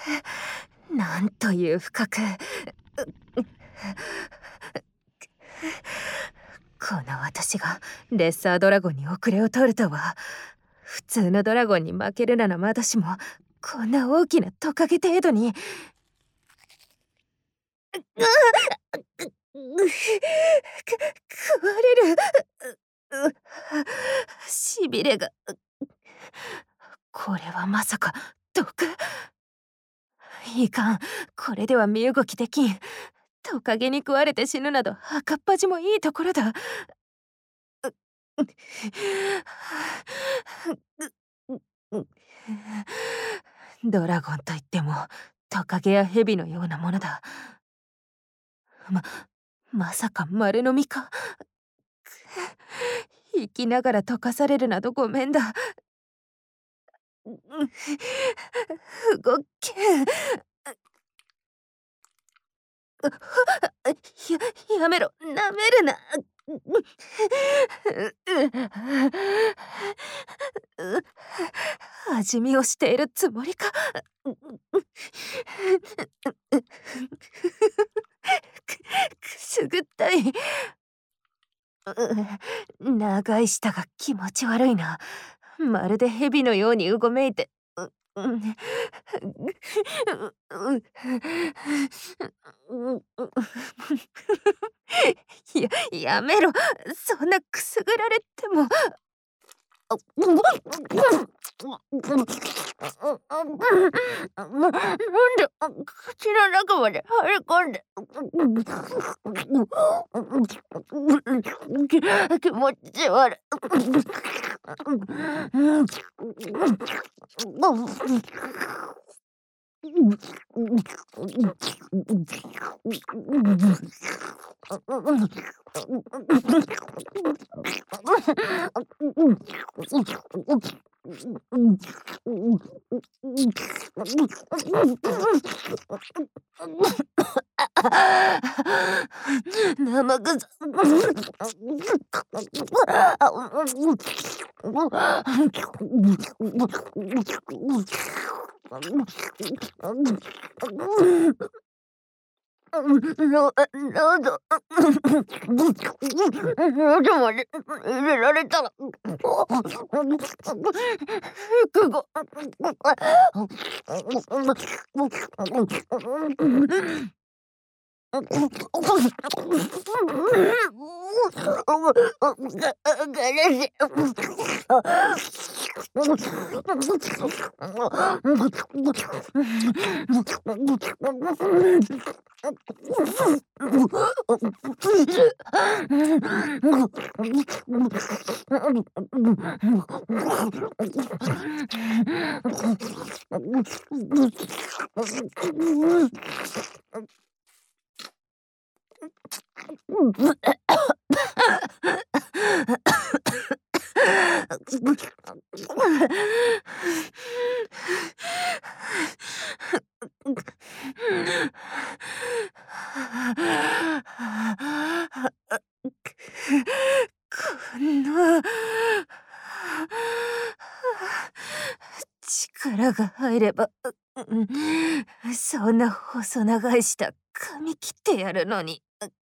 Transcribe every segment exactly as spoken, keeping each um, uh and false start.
なんという不覚。この私がレッサードラゴンに遅れを取るとは。普通のドラゴンに負けるならまだしも、こんな大きなトカゲ程度に。食われる。しびれが。これはまさか毒。いかん、これでは身動きできん。トカゲに食われて死ぬなど赤っ恥もいいところだ。ドラゴンといってもトカゲやヘビのようなものだ。ま、まさか丸飲みか。生きながら溶かされるなどごめんだ。動けん。や、やめろ、なめるな。味見をしているつもりか。く、くすぐったい。長い舌が気持ち悪いな。まるで蛇のようにうごめいて。や、やめろ。そんなくすぐられても。なんで口の中まで入り込んで。気持ち悪い。生臭。の、喉。喉まで入れられたら。服が。こんな力が入れば、そんな細長い舌噛み切ってやるのに。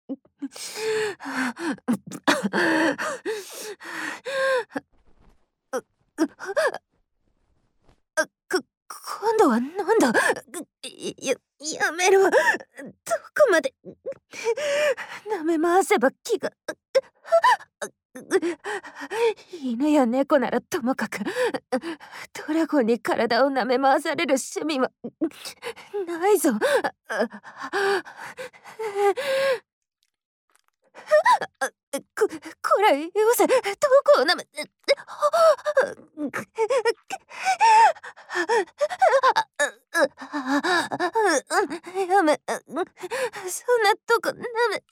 く、今度はなんだ。や、やめろ。どこまで舐め回せば気が。犬や猫ならともかく、ドラゴンに体を舐め回される趣味はないぞ。こ、こらよせ、どこを舐め。やめ、そんなとこ舐め。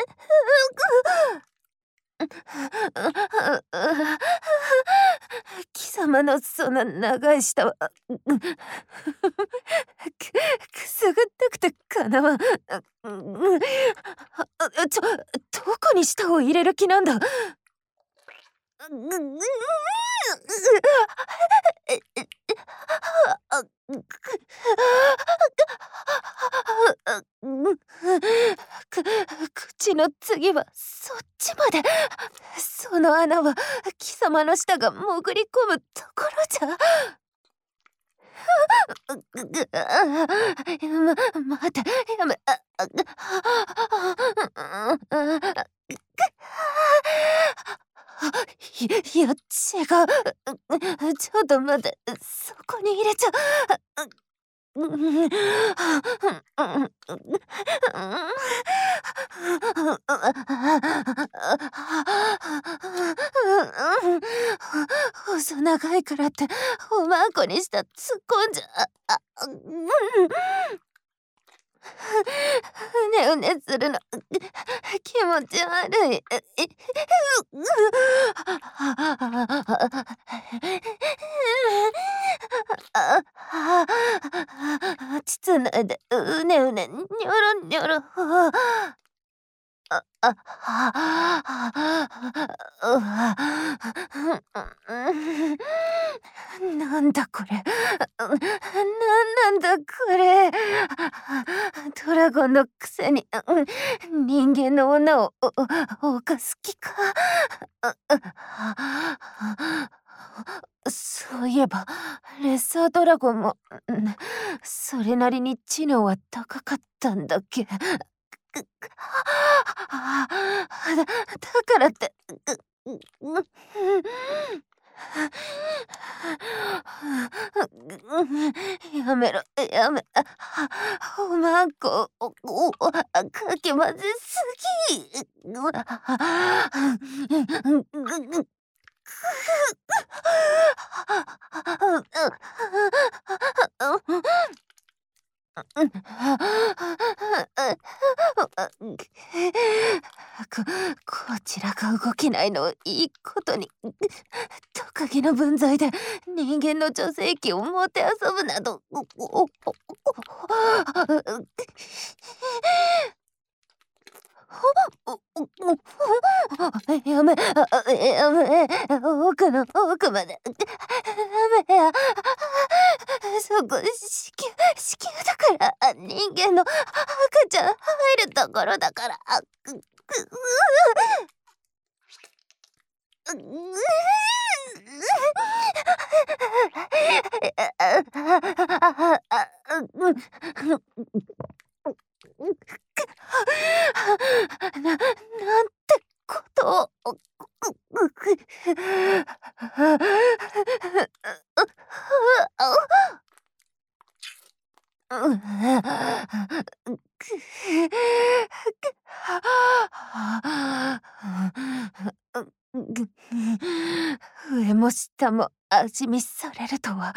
貴様のその長い舌はく、くすぐったくてかなわん。ちょ、どこに舌を入れる気なんだ。 の次はそっちまで。その穴は貴様の舌が潜り込むところじゃ。ま、待て、やめ、あ、あ、いいや、違う。ちょっと待って、そこに入れちゃ。細長いからっておまんこにした突っ込んじゃ。あ、うん。うねうねするの気持ち悪い。膣内でうねうねにょろにょろ。あ、あ、うわ。なんだこれ。なんなんだこれ。ドラゴンのくせに人間の女を犯す気か。そういえばレッサードラゴンもそれなりに知能は高かったんだっけ。だからってやめろ、やめ、おまんこをかき混ぜすぎ。こ、こちらが動けないのをいいことに、トカゲの分際で人間の女性器をもてあそぶなど。やめ、やめ、奥の奥まで。やめや。そこ子宮、子宮だから、人間の赤ちゃん入るところだから。な、なんてことを。上も下も味見されるとは。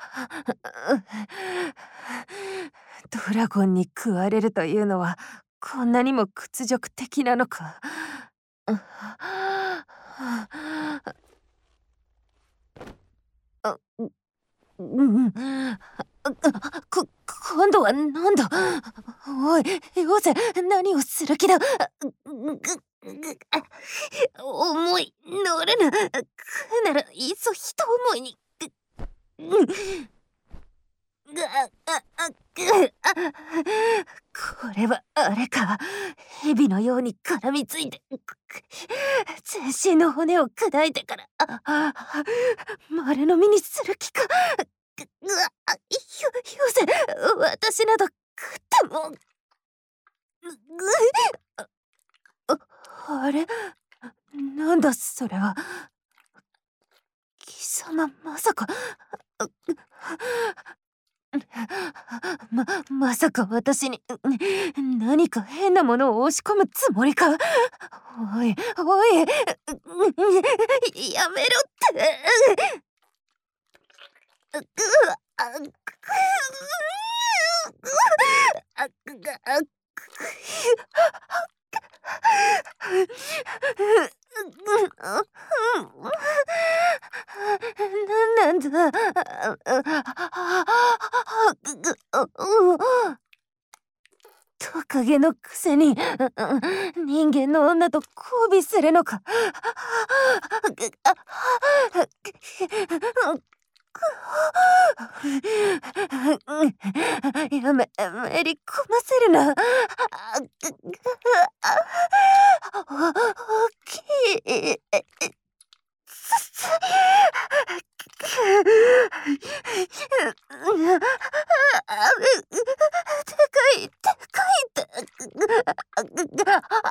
ドラゴンに食われるというのはこんなにも屈辱的なのか。こ、今度はなんだ。おい、よせ、何をする気だ。重い、乗れぬ。ならいっそ一思いに。これはあれか。蛇のように絡みついて全身の骨を砕いてから丸飲みにする気か。うわ、よ、よせ、私など食っても。あれ、なんだそれは。貴様まさか。ま、まさか私に何か変なものを押し込むつもりか。おい、おい、やめろって。なんなんだ。トカゲのくせに人間の女と交尾するのか。 やめ、めり込ませるな。大きい。でかい、でかいって。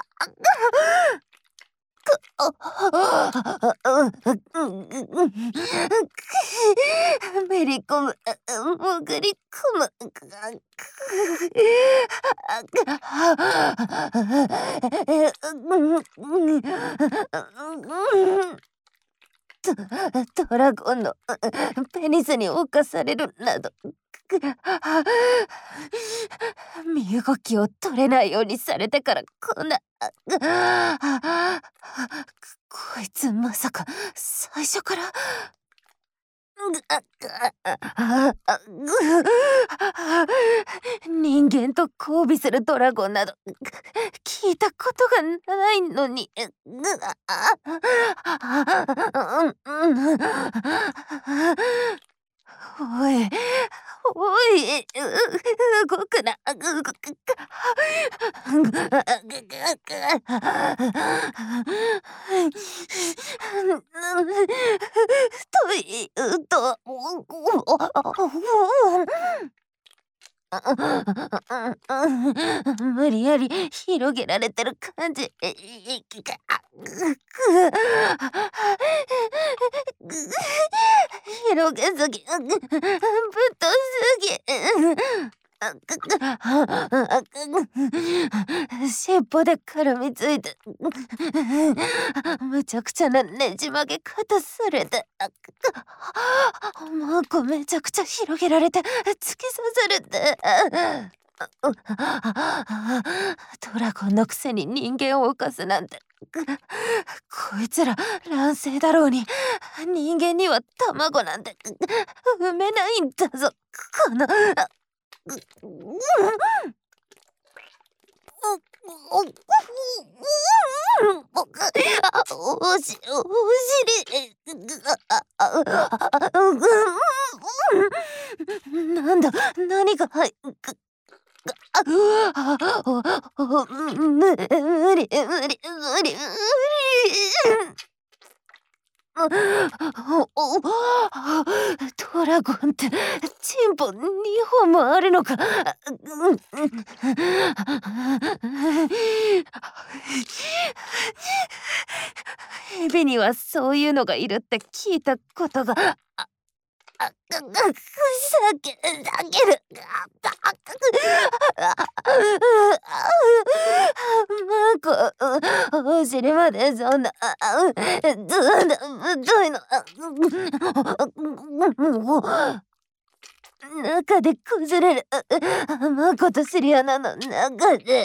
めり込む、潜り込む。ドドラゴンのペニスに侵されるなど、身動きを取れないようにされてからこんな。こいつまさか最初から。人間と交尾するドラゴンなど聞いたことがないのに。おいおい、動くな。というと、無理やり広げられてる感じ。広げすぎ、ぶっとすぎ。尻尾で絡みついて、むちゃくちゃなねじ曲げ方されて、もうこめちゃくちゃ広げられて、突き刺されて。ドラゴンのくせに人間を犯すなんて。こいつら乱世だろうに人間には卵なんて産めないんだぞ、この。おし、お尻。なんだ、何が入っ。無理、無理、無理、無理。ドラゴンってチンポにほんもあるのか。ヘビにはそういうのがいるって聞いたことが。避け、避ける。マコ、お尻までそんな、ずんだ、太いの。中で崩れる。マコとシリアナの中で。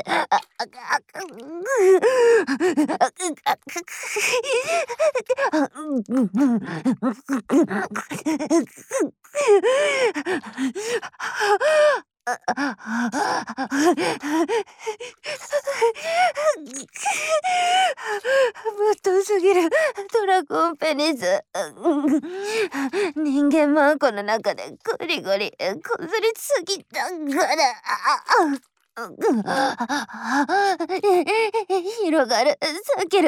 ぶっとすぎるドラゴンペニス。人間マンコの中でゴリゴリこずりすぎたから。広がる、避ける。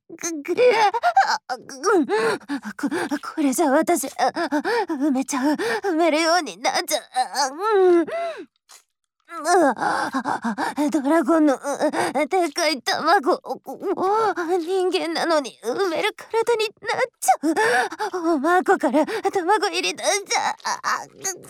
こ、これじゃ私埋めちゃう、埋めるようになっちゃう。ドラゴンのでかい卵、人間なのに埋める体になっちゃう。マコから卵入り出しちゃう。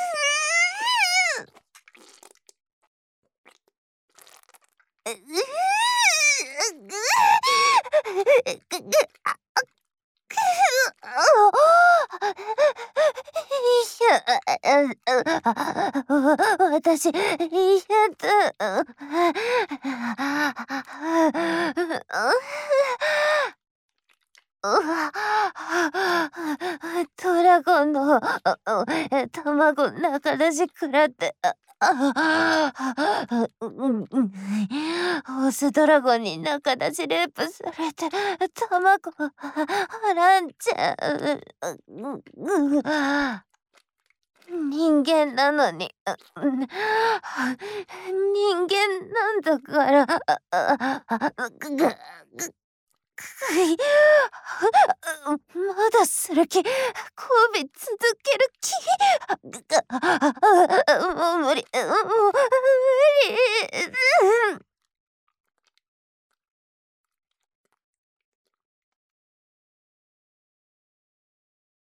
私、やだ。ドラゴンの卵中出し食らって。オスドラゴンに中出しレイプされて卵はらんちゃう。 人間なのに、ううん、人間なんだから、あああ、ぐぐぐくい、まだする気、交尾続ける気、ぐがもう無理、もう無理。